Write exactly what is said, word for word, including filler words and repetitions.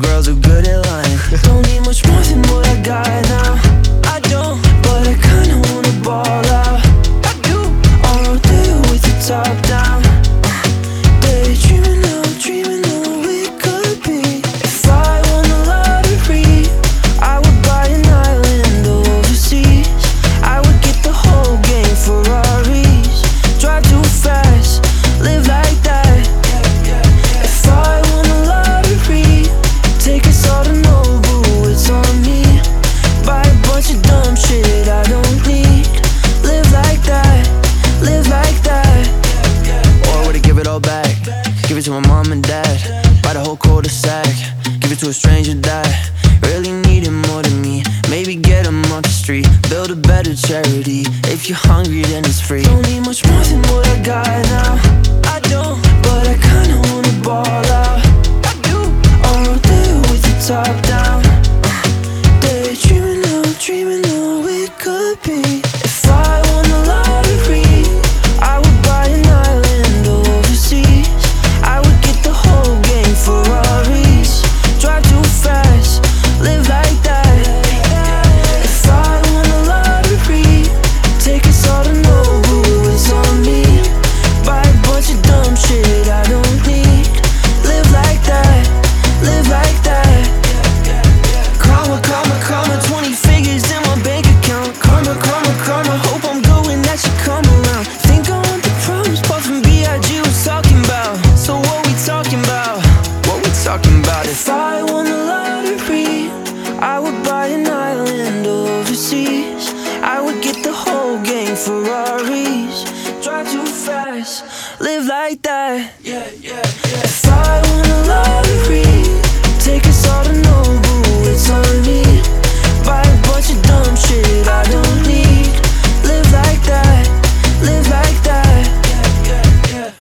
girls are good at lying. Don't need much more than what I got now. I don't, but I kinda wanna ball out. I do, all day with the top down. Daydreaming now, dreaming of what we could be. If I won the lottery, I would buy an island overseas. I would get the whole gang Ferraris. Drive too fast, live like that. If I won the lottery, take us all to Nobu, it's on me. Buy a bunch of dumb shit I don't need. Live like that, live like that. Or would I give it all back? Give it to my mom and dad. Buy the whole cul-de-sac. Give it to a stranger that really need it more than me. Maybe get them off the street, build a better charity. If you're hungry then it's free. Don't need much more than what I got now. I don't, but I kinda wanna ball out. I do, all day with the top down. Daydreaming now, dreaming of what we could be. If I won the lottery, I would buy an island overseas. I would get the whole gang Ferraris. Drive too fast, live like that. If I won the lottery, take us all to Nobu, it's on me. Buy a bunch of dumb shit I don't need. Live like that, live like that. Karma, karma, karma, twenty figures in my bank account. Karma, karma, karma, hope I'm good when that shit come around. Think I want the promise, Puffin' B I G was talking about. So what we talking about? What we talking about? If I won the lottery, I would buy an island overseas. I would get the whole gang Ferraris. Drive too fast, live like that. Yeah, yeah, yeah. If I won the lottery,